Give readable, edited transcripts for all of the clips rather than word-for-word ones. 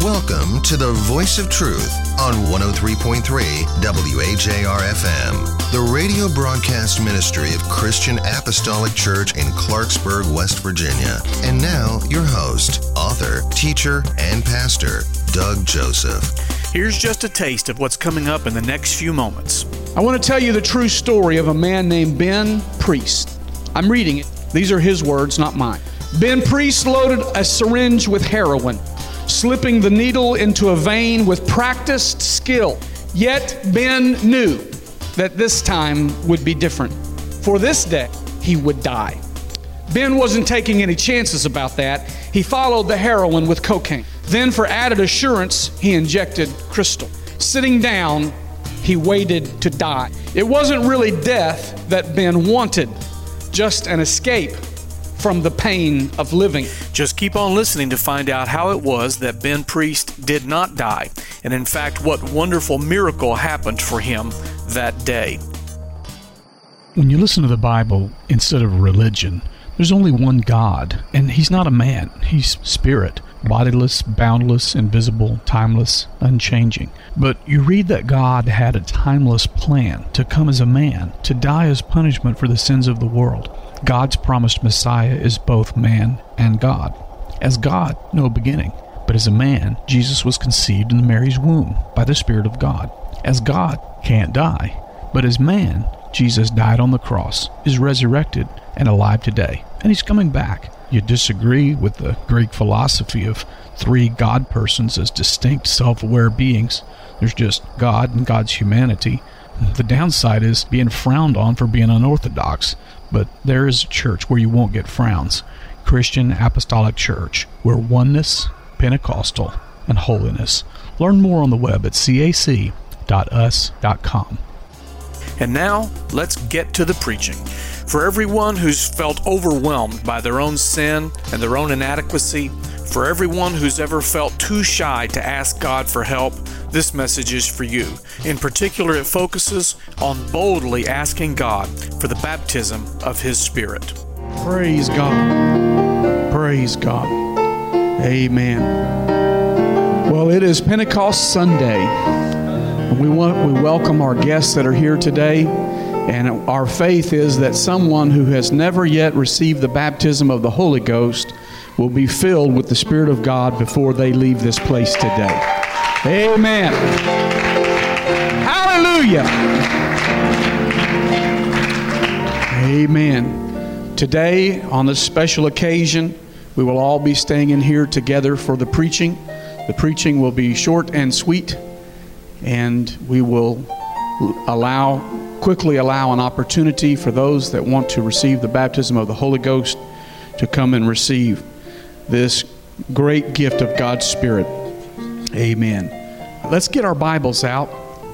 Welcome to the Voice of Truth on 103.3 WAJR-FM, the radio broadcast ministry of Christian Apostolic Church in Clarksburg, West Virginia. And now, your host, author, teacher, and pastor, Doug Joseph. Here's just a taste of what's coming up in the next few moments. I want to tell you the true story of a man named Ben Priest. I'm reading it. These are his words, not mine. Ben Priest loaded a syringe with heroin, slipping the needle into a vein with practiced skill. Yet Ben knew that this time would be different. For this day, he would die. Ben wasn't taking any chances about that. He followed the heroin with cocaine. Then, for added assurance, he injected crystal. Sitting down, he waited to die. It wasn't really death that Ben wanted, just an escape from the pain of living. Just keep on listening to find out how it was that Ben Priest did not die, and in fact, what wonderful miracle happened for him that day. When you listen to the Bible instead of religion, there's only one God, and He's not a man. He's spirit, bodiless, boundless, invisible, timeless, unchanging. But you read that God had a timeless plan to come as a man, to die as punishment for the sins of the world. God's promised Messiah is both man and God. As God, no beginning, but as a man, Jesus was conceived in Mary's womb by the Spirit of God. As God, can't die, but as man, Jesus died on the cross, is resurrected, and alive today, and He's coming back. You disagree with the Greek philosophy of three God persons as distinct, self-aware beings. There's just God and God's humanity. The downside is being frowned on for being unorthodox. But there is a church where you won't get frowns. Christian Apostolic Church, where oneness, Pentecostal, and holiness. Learn more on the web at cac.us.com. And now, let's get to the preaching. For everyone who's felt overwhelmed by their own sin and their own inadequacy, for everyone who's ever felt too shy to ask God for help, this message is for you. In particular, it focuses on boldly asking God for the baptism of His Spirit. Praise God. Praise God. Amen. Well, it is Pentecost Sunday. We welcome our guests that are here today. And our faith is that someone who has never yet received the baptism of the Holy Ghost will be filled with the Spirit of God before they leave this place today. Amen. Hallelujah. Amen. Today, on this special occasion, we will all be staying in here together for the preaching. The preaching will be short and sweet, and we will quickly allow an opportunity for those that want to receive the baptism of the Holy Ghost to come and receive this great gift of God's Spirit. Amen. Let's get our Bibles out.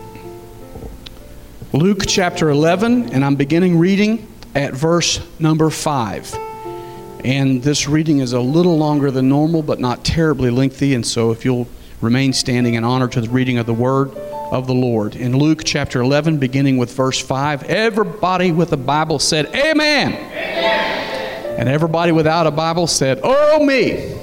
Luke chapter 11, and I'm beginning reading at verse number 5. And this reading is a little longer than normal, but not terribly lengthy, and so if you'll remain standing in honor to the reading of the Word of the Lord. In Luke chapter 11, beginning with verse 5, everybody with a Bible said, Amen. Amen. And everybody without a Bible said, Oh me.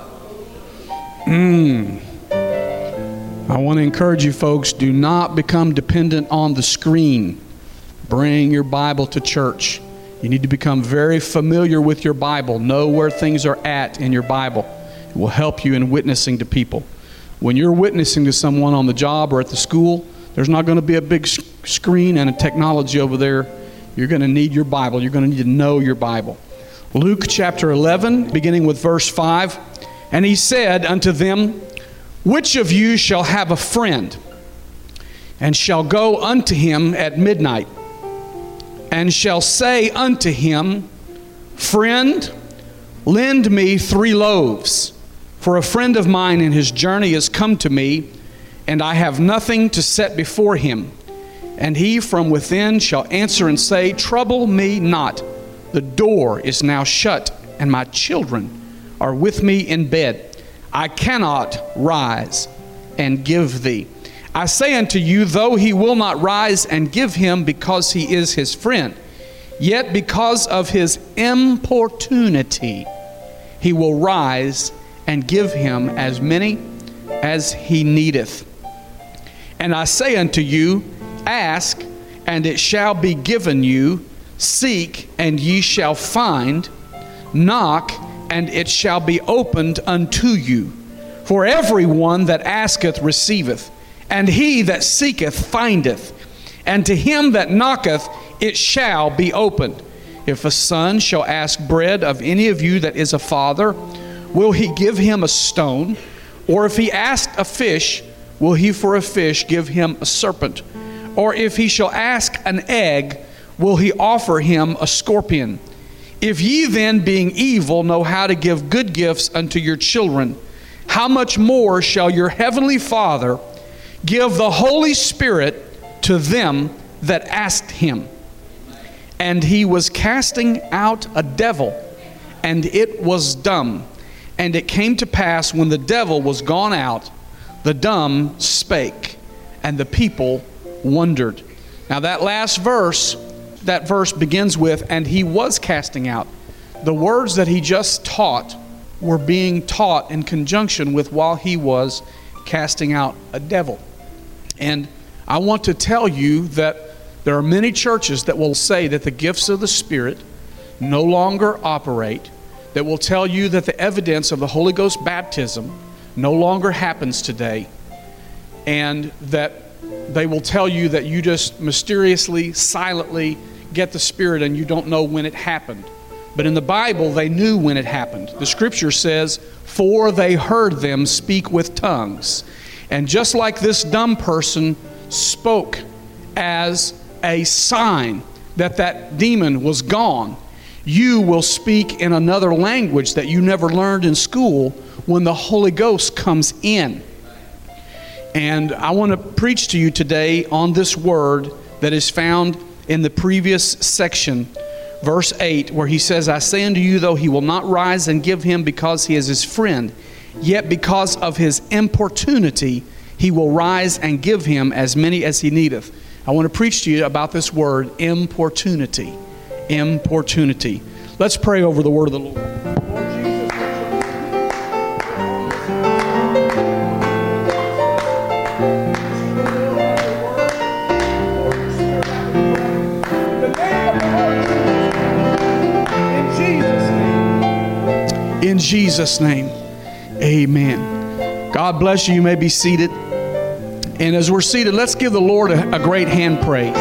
I want to encourage you folks, do not become dependent on the screen. Bring your Bible to church. You need to become very familiar with your Bible. Know where things are at in your Bible. It will help you in witnessing to people. When you're witnessing to someone on the job or at the school, there's not going to be a big screen and a technology over there. You're going to need your Bible. You're going to need to know your Bible. Luke chapter 11, beginning with verse 5. And he said unto them, Which of you shall have a friend, and shall go unto him at midnight, and shall say unto him, Friend, lend me 3 loaves, for a friend of mine in his journey is come to me, and I have nothing to set before him. And he from within shall answer and say, Trouble me not, the door is now shut, and my children are with me in bed. I cannot rise and give thee. I say unto you, though he will not rise and give him because he is his friend, yet because of his importunity, he will rise and give him as many as he needeth. And I say unto you, ask, and it shall be given you. Seek, and ye shall find. Knock, and it shall be opened unto you. For everyone that asketh receiveth, and he that seeketh findeth, and to him that knocketh it shall be opened. If a son shall ask bread of any of you that is a father, will he give him a stone? Or if he ask a fish, will he for a fish give him a serpent? Or if he shall ask an egg, will he offer him a scorpion? If ye then, being evil, know how to give good gifts unto your children, how much more shall your heavenly Father give the Holy Spirit to them that asked him? And he was casting out a devil, and it was dumb. And it came to pass, when the devil was gone out, the dumb spake, and the people wondered. Now that last verse, that verse begins with, and he was casting out. The words that he just taught were being taught in conjunction with while he was casting out a devil. And I want to tell you that there are many churches that will say that the gifts of the Spirit no longer operate, that will tell you that the evidence of the Holy Ghost baptism no longer happens today, and that they will tell you that you just mysteriously, silently get the Spirit and you don't know when it happened. But in the Bible, they knew when it happened. The Scripture says, for they heard them speak with tongues. And just like this dumb person spoke as a sign that that demon was gone, you will speak in another language that you never learned in school when the Holy Ghost comes in. And I want to preach to you today on this word that is found in the previous section, verse 8, where he says, I say unto you, though he will not rise and give him because he is his friend, yet because of his importunity he will rise and give him as many as he needeth. I want to preach to you about this word, importunity. Importunity. Let's pray over the word of the Lord. In Jesus' name, amen. God bless you. You may be seated. And as we're seated, let's give the Lord a great hand praise.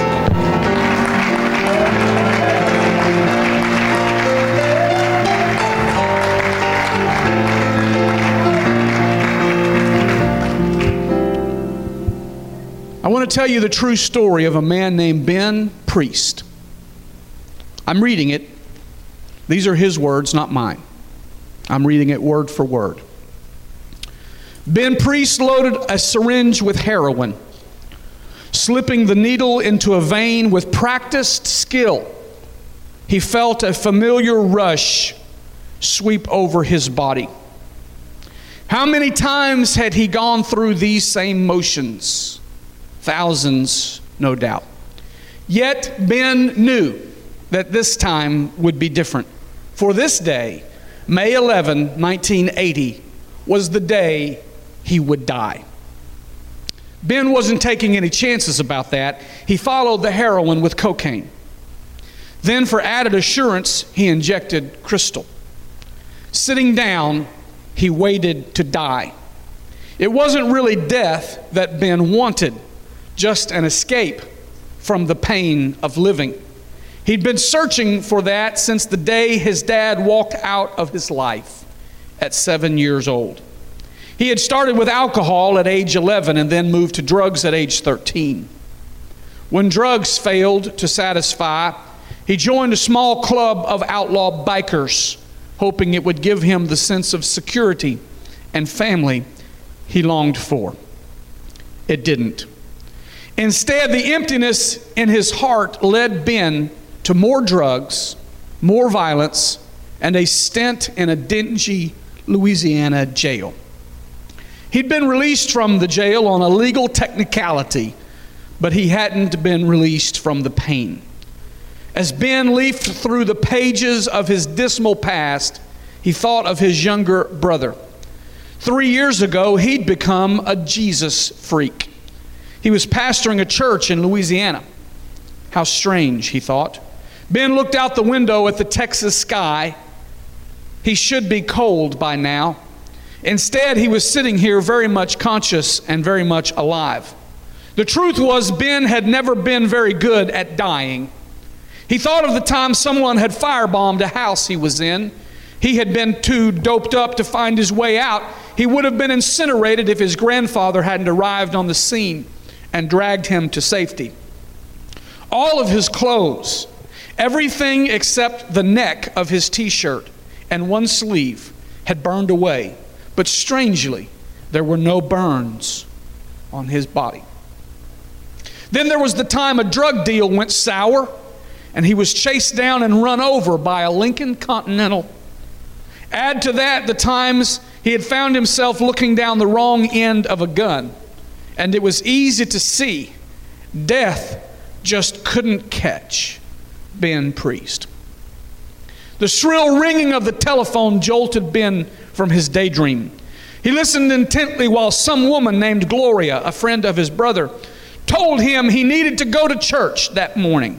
I want to tell you the true story of a man named Ben Priest. I'm reading it. These are his words, not mine. I'm reading it word for word. Ben Priest loaded a syringe with heroin, slipping the needle into a vein with practiced skill. He felt a familiar rush sweep over his body. How many times had he gone through these same motions? Thousands, no doubt. Yet Ben knew that this time would be different. For this day, May 11, 1980, was the day he would die. Ben wasn't taking any chances about that. He followed the heroin with cocaine. Then, for added assurance, he injected crystal. Sitting down, he waited to die. It wasn't really death that Ben wanted, just an escape from the pain of living. He'd been searching for that since the day his dad walked out of his life at 7 years old. He had started with alcohol at age 11 and then moved to drugs at age 13. When drugs failed to satisfy, he joined a small club of outlaw bikers, hoping it would give him the sense of security and family he longed for. It didn't. Instead, the emptiness in his heart led Ben to more drugs, more violence, and a stint in a dingy Louisiana jail. He'd been released from the jail on a legal technicality, but he hadn't been released from the pain. As Ben leafed through the pages of his dismal past, he thought of his younger brother. 3 years ago, he'd become a Jesus freak. He was pastoring a church in Louisiana. How strange, he thought. Ben looked out the window at the Texas sky. He should be cold by now. Instead, he was sitting here very much conscious and very much alive. The truth was, Ben had never been very good at dying. He thought of the time someone had firebombed a house he was in. He had been too doped up to find his way out. He would have been incinerated if his grandfather hadn't arrived on the scene and dragged him to safety. All of his clothes, everything except the neck of his t-shirt and one sleeve, had burned away. But strangely, there were no burns on his body. Then there was the time a drug deal went sour, and he was chased down and run over by a Lincoln Continental. Add to that the times he had found himself looking down the wrong end of a gun, and it was easy to see death just couldn't catch Ben Priest. The shrill ringing of the telephone jolted Ben from his daydream. He listened intently while some woman named Gloria, a friend of his brother, told him he needed to go to church that morning.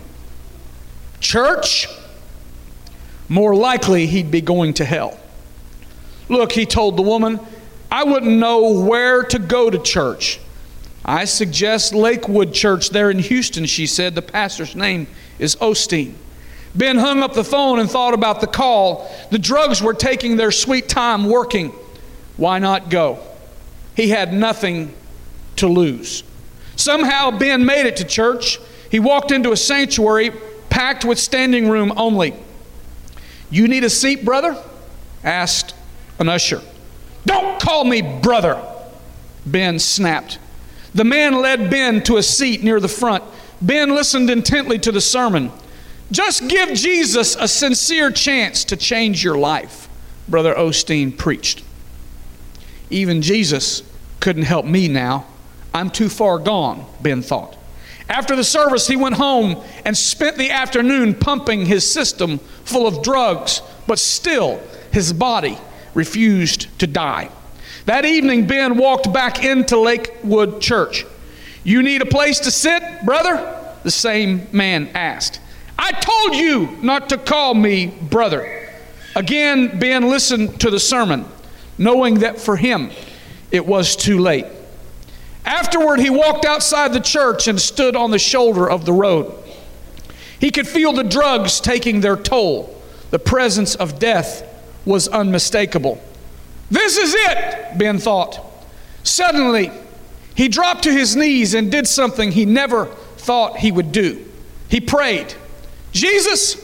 Church? More likely he'd be going to hell. Look, he told the woman, I wouldn't know where to go to church. I suggest Lakewood Church there in Houston, she said. The pastor's name is Osteen. Ben hung up the phone and thought about the call. The drugs were taking their sweet time working. Why not go? He had nothing to lose. Somehow Ben made it to church. He walked into a sanctuary packed with standing room only. You need a seat, brother? Asked an usher. Don't call me brother, Ben snapped. The man led Ben to a seat near the front. Ben listened intently to the sermon. Just give Jesus a sincere chance to change your life, Brother Osteen preached. Even Jesus couldn't help me now. I'm too far gone, Ben thought. After the service, he went home and spent the afternoon pumping his system full of drugs, but still his body refused to die. That evening, Ben walked back into Lakewood Church. You need a place to sit, brother? The same man asked. I told you not to call me brother. Again, Ben listened to the sermon, knowing that for him it was too late. Afterward, he walked outside the church and stood on the shoulder of the road. He could feel the drugs taking their toll. The presence of death was unmistakable. This is it, Ben thought. Suddenly, he dropped to his knees and did something he never thought he would do. He prayed, Jesus,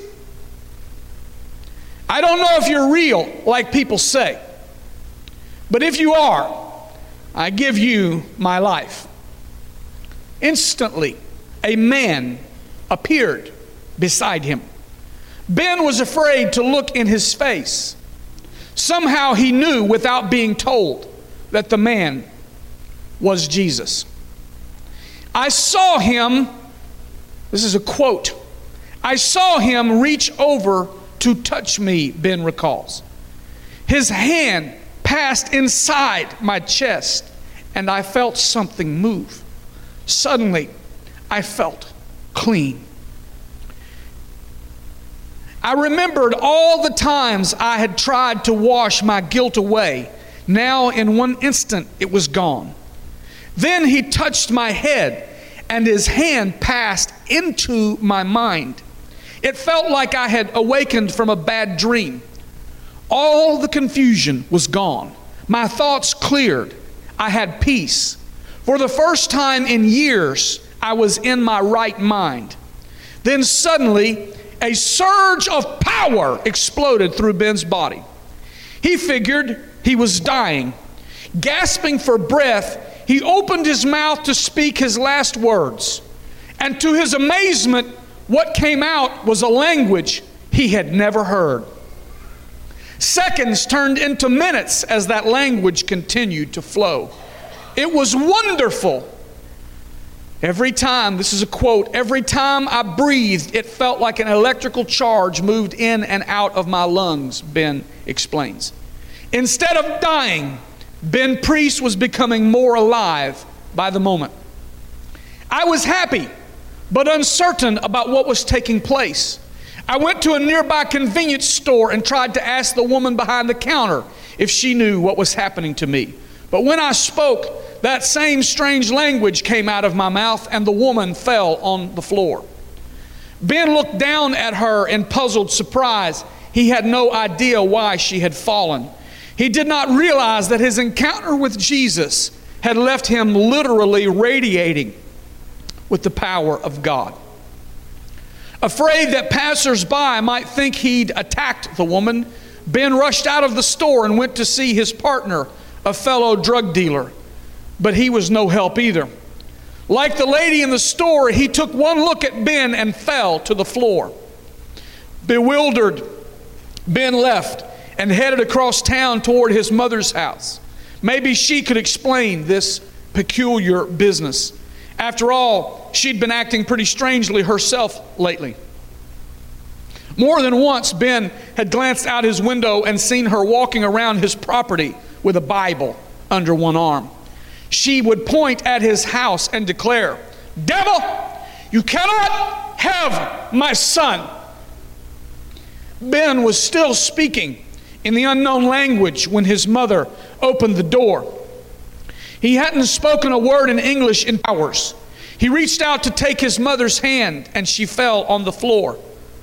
I don't know if you're real like people say, but if you are, I give you my life. Instantly, a man appeared beside him. Ben was afraid to look in his face. Somehow he knew without being told that the man was Jesus. I saw him, this is a quote, I saw him reach over to touch me, Ben recalls. His hand passed inside my chest and I felt something move. Suddenly, I felt clean. I remembered all the times I had tried to wash my guilt away. Now, in one instant, it was gone. Then he touched my head, and his hand passed into my mind. It felt like I had awakened from a bad dream. All the confusion was gone. My thoughts cleared. I had peace. For the first time in years, I was in my right mind. Then suddenly, a surge of power exploded through Ben's body. He figured he was dying. Gasping for breath, he opened his mouth to speak his last words. And to his amazement, what came out was a language he had never heard. Seconds turned into minutes as that language continued to flow. It was wonderful. Every time, this is a quote, every time I breathed, it felt like an electrical charge moved in and out of my lungs, Ben explains. Instead of dying, Ben Priest was becoming more alive by the moment. I was happy, but uncertain about what was taking place. I went to a nearby convenience store and tried to ask the woman behind the counter if she knew what was happening to me. But when I spoke, that same strange language came out of my mouth and the woman fell on the floor. Ben looked down at her in puzzled surprise. He had no idea why she had fallen. He did not realize that his encounter with Jesus had left him literally radiating with the power of God. Afraid that passers-by might think he'd attacked the woman, Ben rushed out of the store and went to see his partner, a fellow drug dealer. But he was no help either. Like the lady in the store, he took one look at Ben and fell to the floor. Bewildered, Ben left and headed across town toward his mother's house. Maybe she could explain this peculiar business. After all, she'd been acting pretty strangely herself lately. More than once, Ben had glanced out his window and seen her walking around his property with a Bible under one arm. She would point at his house and declare, "Devil, you cannot have my son." Ben was still speaking in the unknown language when his mother opened the door. He hadn't spoken a word in English in hours. He reached out to take his mother's hand, and she fell on the floor.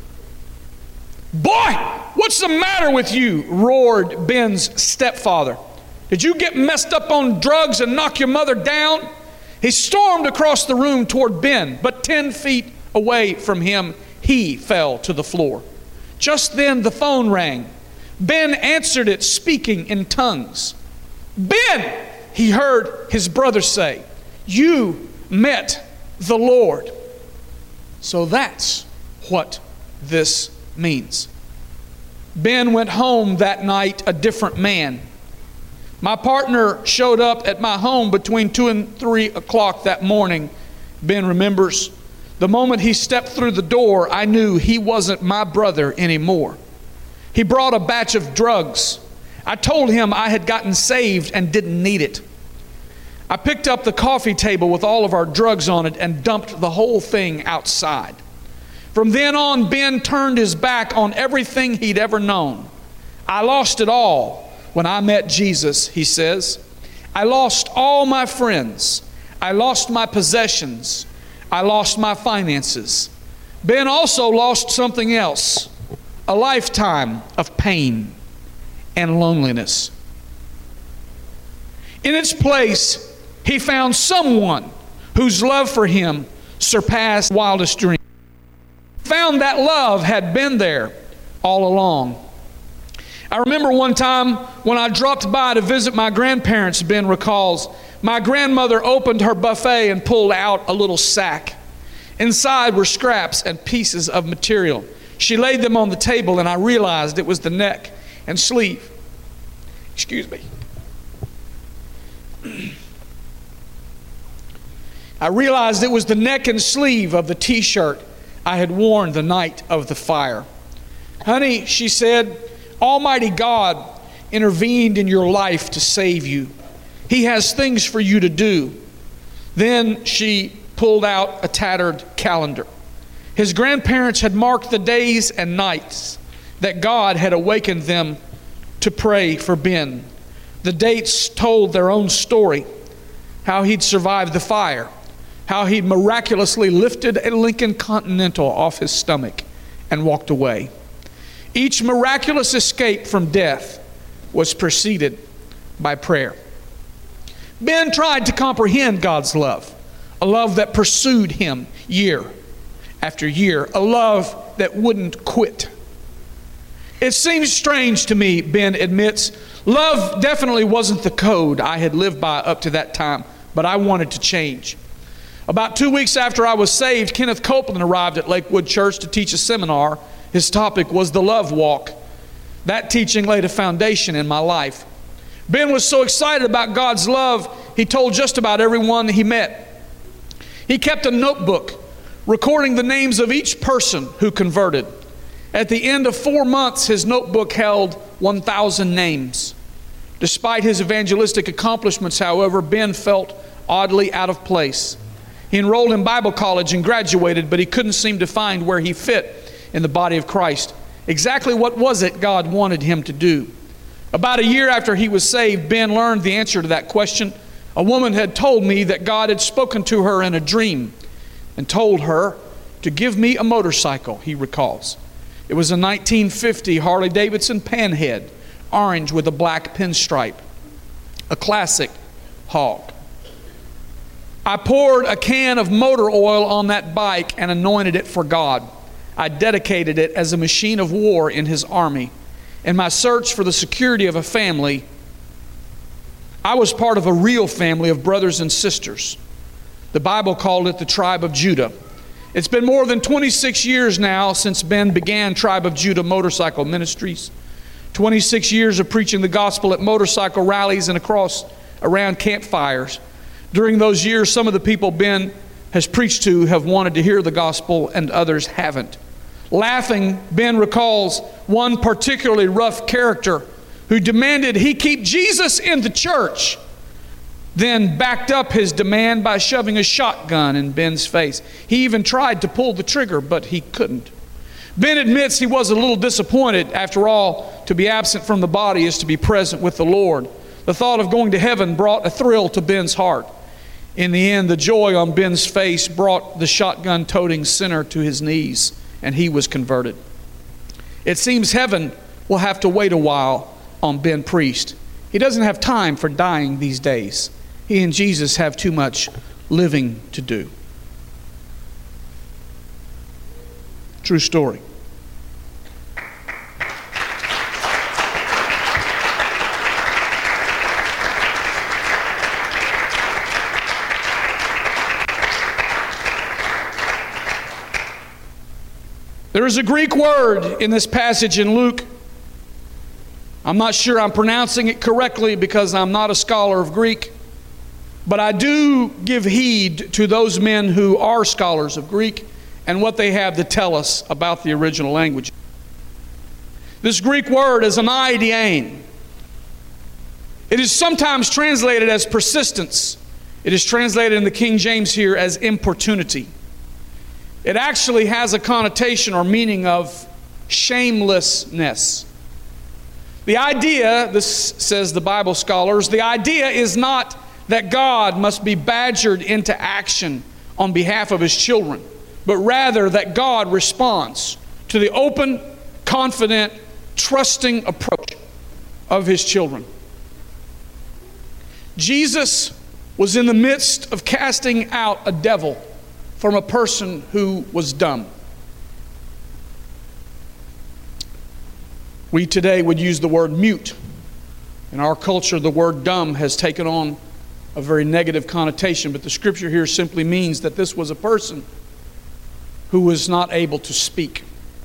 "Boy, what's the matter with you?" roared Ben's stepfather. "Did you get messed up on drugs and knock your mother down?" He stormed across the room toward Ben, but 10 feet away from him, he fell to the floor. Just then the phone rang. Ben answered it, speaking in tongues. "Ben," he heard his brother say, "you met the Lord." So that's what this means. Ben went home that night a different man. My partner showed up at my home between 2 and 3 o'clock that morning. Ben remembers. The moment he stepped through the door, I knew he wasn't my brother anymore. He brought a batch of drugs. I told him I had gotten saved and didn't need it. I picked up the coffee table with all of our drugs on it and dumped the whole thing outside. From then on, Ben turned his back on everything he'd ever known. "I lost it all when I met Jesus," he says. "I lost all my friends. I lost my possessions. I lost my finances." Ben also lost something else, a lifetime of pain and loneliness. In its place, he found someone whose love for him surpassed wildest dreams. Found that love had been there all along. I remember one time when I dropped by to visit my grandparents, Ben recalls, my grandmother opened her buffet and pulled out a little sack. Inside were scraps and pieces of material. She laid them on the table and I realized it was the neck and sleeve. I realized it was the neck and sleeve of the t-shirt I had worn the night of the fire. "Honey," she said, "Almighty God intervened in your life to save you. He has things for you to do." Then she pulled out a tattered calendar. His grandparents had marked the days and nights that God had awakened them to pray for Ben. The dates told their own story, how he'd survived the fire, how he'd miraculously lifted a Lincoln Continental off his stomach and walked away. Each miraculous escape from death was preceded by prayer. Ben tried to comprehend God's love, a love that pursued him year after year, a love that wouldn't quit. "It seems strange to me," Ben admits. "Love definitely wasn't the code I had lived by up to that time, but I wanted to change." About 2 weeks after I was saved, Kenneth Copeland arrived at Lakewood Church to teach a seminar. His topic was the love walk. That teaching laid a foundation in my life. Ben was so excited about God's love, he told just about everyone he met. He kept a notebook recording the names of each person who converted. At the end of 4 months, his notebook held 1,000 names. Despite his evangelistic accomplishments, however, Ben felt oddly out of place. He enrolled in Bible college and graduated, but he couldn't seem to find where he fit in the body of Christ. Exactly what was it God wanted him to do? About a year after he was saved, Ben learned the answer to that question. A woman had told me that God had spoken to her in a dream and told her to give me a motorcycle, he recalls. It was a 1950 Harley-Davidson Panhead, orange with a black pinstripe, a classic hog. I poured a can of motor oil on that bike and anointed it for God. I dedicated it as a machine of war in His army. In my search for the security of a family, I was part of a real family of brothers and sisters. The Bible called it the tribe of Judah. It's been more than 26 years now since Ben began Tribe of Judah Motorcycle Ministries. 26 years of preaching the gospel at motorcycle rallies and around campfires. During those years, some of the people Ben has preached to have wanted to hear the gospel and others haven't. Laughing, Ben recalls one particularly rough character who demanded he keep Jesus in the church, then backed up his demand by shoving a shotgun in Ben's face. He even tried to pull the trigger, but he couldn't. Ben admits he was a little disappointed. After all, to be absent from the body is to be present with the Lord. The thought of going to heaven brought a thrill to Ben's heart. In the end, the joy on Ben's face brought the shotgun-toting sinner to his knees, and he was converted. It seems heaven will have to wait a while on Ben Priest. He doesn't have time for dying these days. He and Jesus have too much living to do. True story. There is a Greek word in this passage in Luke. I'm not sure I'm pronouncing it correctly because I'm not a scholar of Greek, but I do give heed to those men who are scholars of Greek and what they have to tell us about the original language. This Greek word is amaidian. It is sometimes translated as persistence. It is translated in the King James here as importunity. It actually has a connotation or meaning of shamelessness. The idea, this says the Bible scholars, the idea is not that God must be badgered into action on behalf of His children, but rather that God responds to the open, confident, trusting approach of His children. Jesus was in the midst of casting out a devil from a person who was dumb. We today would use the word mute. In our culture, the word dumb has taken on a very negative connotation, but the scripture here simply means that this was a person who was not able to speak.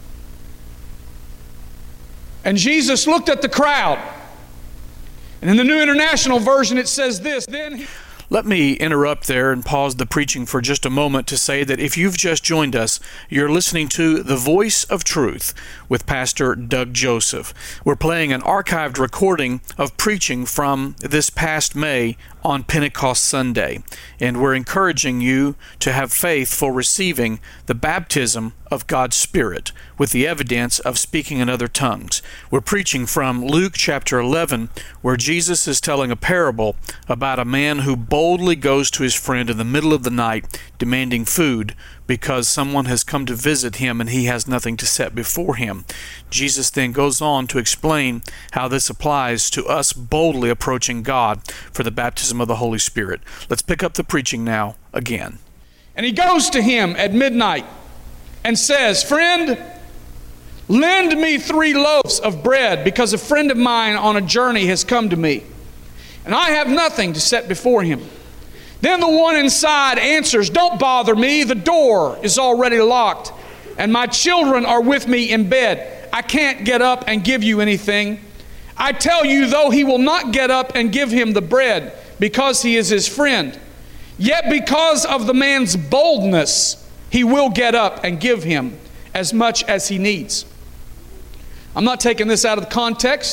And Jesus looked at the crowd. And in the New International Version, it says this, Let me interrupt there and pause the preaching for just a moment to say that if you've just joined us, you're listening to The Voice of Truth with Pastor Doug Joseph. We're playing an archived recording of preaching from this past May on Pentecost Sunday, and we're encouraging you to have faith for receiving the baptism of God's Spirit with the evidence of speaking in other tongues. We're preaching from Luke chapter 11, where Jesus is telling a parable about a man who boldly goes to his friend in the middle of the night demanding food because someone has come to visit him and he has nothing to set before him. Jesus then goes on to explain how this applies to us boldly approaching God for the baptism of the Holy Spirit. Let's pick up the preaching now again. And he goes to him at midnight and says, "Friend, lend me 3 loaves of bread because a friend of mine on a journey has come to me, and I have nothing to set before him." Then the one inside answers, "Don't bother me. The door is already locked, and my children are with me in bed. I can't get up and give you anything. I tell you, though he will not get up and give him the bread because he is his friend, yet because of the man's boldness, he will get up and give him as much as he needs." I'm not taking this out of the context.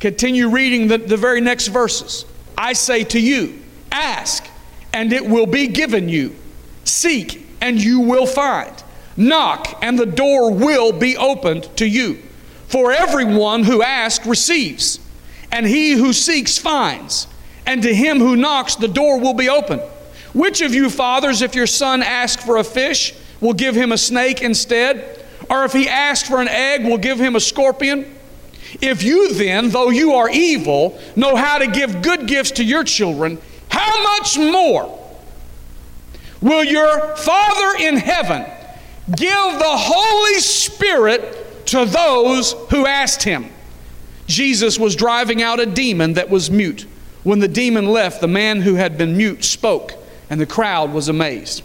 Continue reading the very next verses. I say to you, ask, and it will be given you. Seek, and you will find. Knock, and the door will be opened to you. For everyone who asks receives, and he who seeks finds, and to him who knocks the door will be opened. Which of you fathers, if your son asks for a fish, will give him a snake instead? Or if he asks for an egg, will give him a scorpion? If you then, though you are evil, know how to give good gifts to your children, how much more will your Father in heaven give the Holy Spirit to those who asked Him? Jesus was driving out a demon that was mute. When the demon left, the man who had been mute spoke, and the crowd was amazed.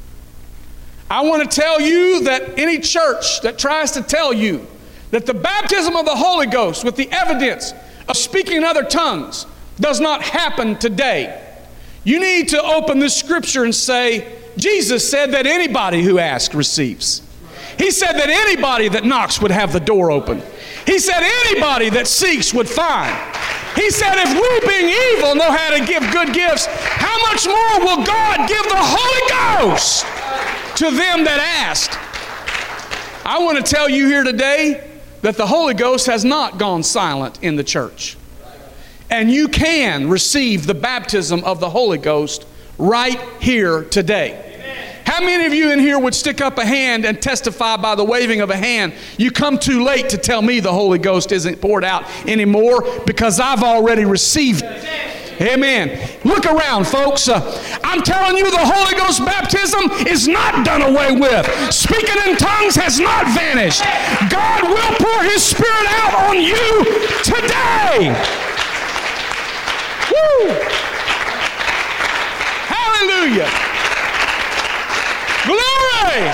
I want to tell you that any church that tries to tell you that the baptism of the Holy Ghost with the evidence of speaking in other tongues does not happen today, you need to open this scripture and say, Jesus said that anybody who asks receives. He said that anybody that knocks would have the door open. He said anybody that seeks would find. He said if we being evil know how to give good gifts, how much more will God give the Holy Ghost to them that ask? I want to tell you here today that the Holy Ghost has not gone silent in the church. And you can receive the baptism of the Holy Ghost right here today. How many of you in here would stick up a hand and testify by the waving of a hand, you come too late to tell me the Holy Ghost isn't poured out anymore because I've already received it? Amen. Look around, folks. I'm telling you, the Holy Ghost baptism is not done away with. Speaking in tongues has not vanished. God will pour His Spirit out on you today. Woo! Hallelujah. Glory!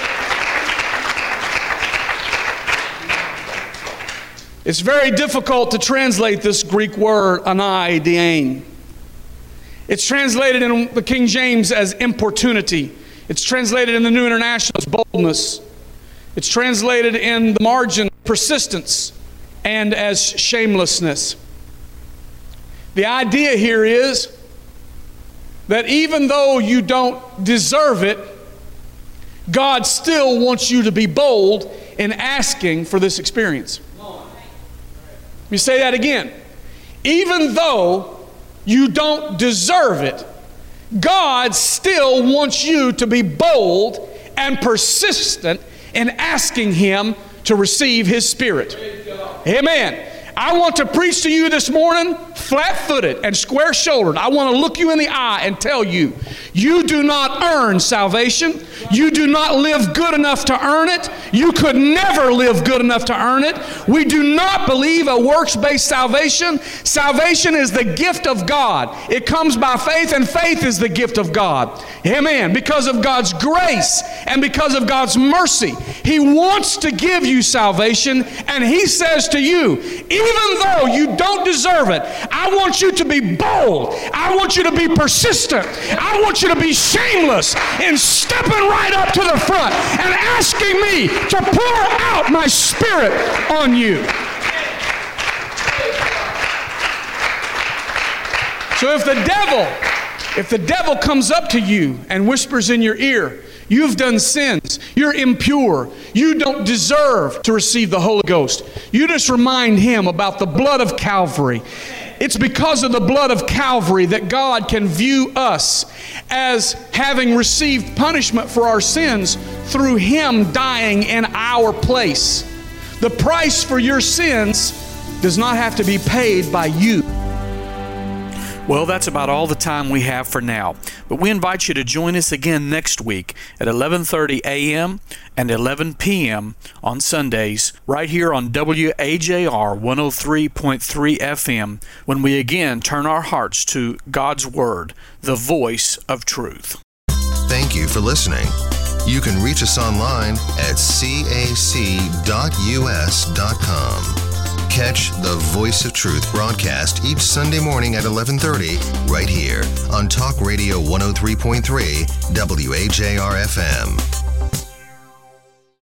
It's very difficult to translate this Greek word, anaidein. It's translated in the King James as importunity. It's translated in the New International as boldness. It's translated in the margin, persistence, and as shamelessness. The idea here is that even though you don't deserve it, God still wants you to be bold in asking for this experience. Let me say that again. Even though you don't deserve it, God still wants you to be bold and persistent in asking Him to receive His Spirit. Amen. I want to preach to you this morning flat-footed and square-shouldered. I want to look you in the eye and tell you, you do not earn salvation. You do not live good enough to earn it. You could never live good enough to earn it. We do not believe a works-based salvation. Salvation is the gift of God. It comes by faith, and faith is the gift of God. Amen. Because of God's grace and because of God's mercy, He wants to give you salvation, and He says to you, even though you don't deserve it, I want you to be bold. I want you to be persistent. I want you to be shameless in stepping right up to the front and asking me to pour out my Spirit on you. So if the devil comes up to you and whispers in your ear, you've done sins, you're impure, you don't deserve to receive the Holy Ghost, you just remind him about the blood of Calvary. It's because of the blood of Calvary that God can view us as having received punishment for our sins through Him dying in our place. The price for your sins does not have to be paid by you. Well, that's about all the time we have for now. But we invite you to join us again next week at 11:30 a.m. and 11 p.m. on Sundays, right here on WAJR 103.3 FM, when we again turn our hearts to God's Word, the voice of truth. Thank you for listening. You can reach us online at cac.us.com. Catch the Voice of Truth broadcast each Sunday morning at 11:30 right here on Talk Radio 103.3 WAJR FM.